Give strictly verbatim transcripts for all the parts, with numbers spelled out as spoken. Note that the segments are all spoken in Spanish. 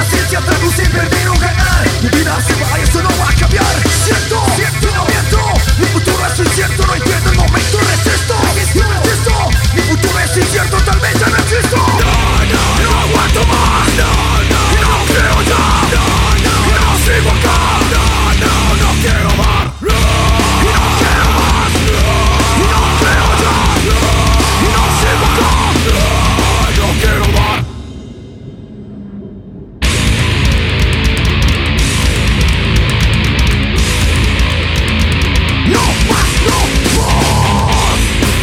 la ciencia traduce perder o ganar. Mi vida se va y eso no va a cambiar. Siento, siento, no miento. Mi futuro es incierto, no entiendo el momento, resisto. No resisto, mi futuro es incierto, tal vez ya no existo. No, no, no aguanto más. No, no, no creo ya. No, no, no sigo acá. No, no, no quiero más. No, no quiero más. No, no creo ya. No, no sigo acá. No, no quiero más. No más, no más.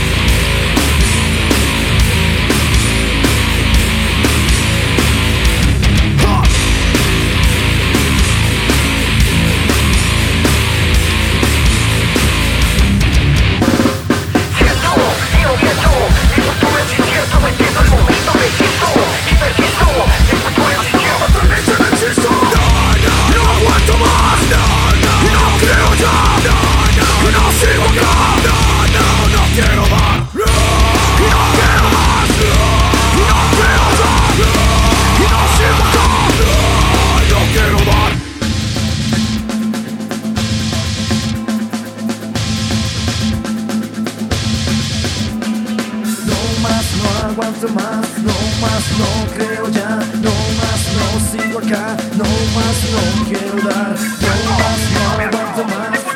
Ah. Siento, y no miento, mi futuro es incierto, no entiendo el momento, resisto y persisto. Mi futuro es incierto, tal vez ya no existo. No, no, no aguanto más. No, no, no creo ya. No, no, no sigo acá. No, no, no quiero más. No, no quiero más. No, no creo ya. No, no sigo acá. No, no quiero más. No más, no aguanto más, no más, no creo ya, no más, no sigo acá, no más, no quiero dar, no más, no aguanto más.